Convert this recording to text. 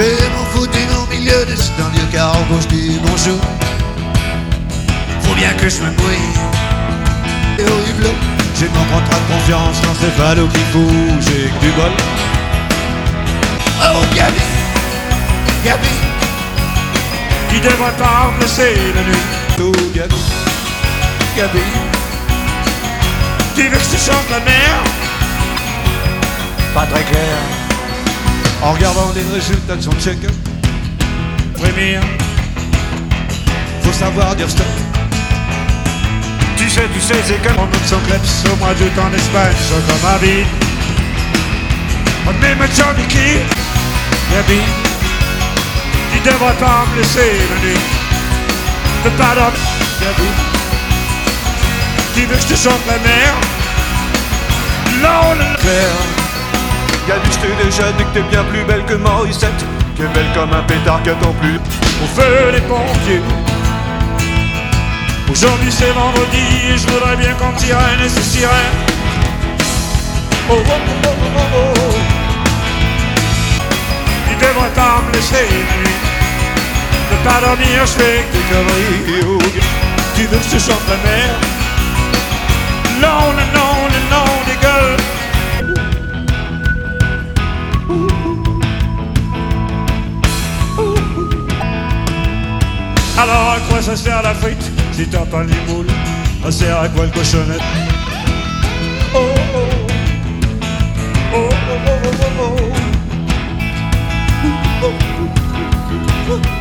vais mon footing au milieu de cet lieu car en gauche dis bonjour. Faut bien que je me mouille. Et au hublot, j'ai mon contrat de confiance dans ces valos qui fout, j'ai que du bol. Oh Gabi, Gabi, qui devrait pas me laisser la nuit. Oh Gabi, Gabi, tu veux que je te chante la mer? Pas très clair. En regardant les résultats de son check-up, frémir, faut savoir dire stop. Tu sais, c'est comme on monte son kleps au mois d'août en Espagne, sur comme ma vie. On met ma Johnny Key, Gabi, tu devrais pas me laisser la nuit. Ne pas dormir, Gabi, tu veux que je te chante la mer? Non, le clair. Gabi, je t'ai déjà dit que t'es bien plus belle que Morissette, qui est belle comme un pétard qu'attend plus. Au feu des pompiers. Aujourd'hui c'est vendredi et je voudrais bien qu'on sirène et ces sirènes. Oh oh oh oh oh oh. Tu devrais pas me laisser la nuit. Ne pas dormir, je fais que des conneries. Oh, tu veux que je te chante la mer? Non, non, non, non, non, des gueules. Alors à quoi ça sert la frite si t'as pas les moules? Ça sert à quoi le cochonnette? Oh oh oh oh oh oh oh oh.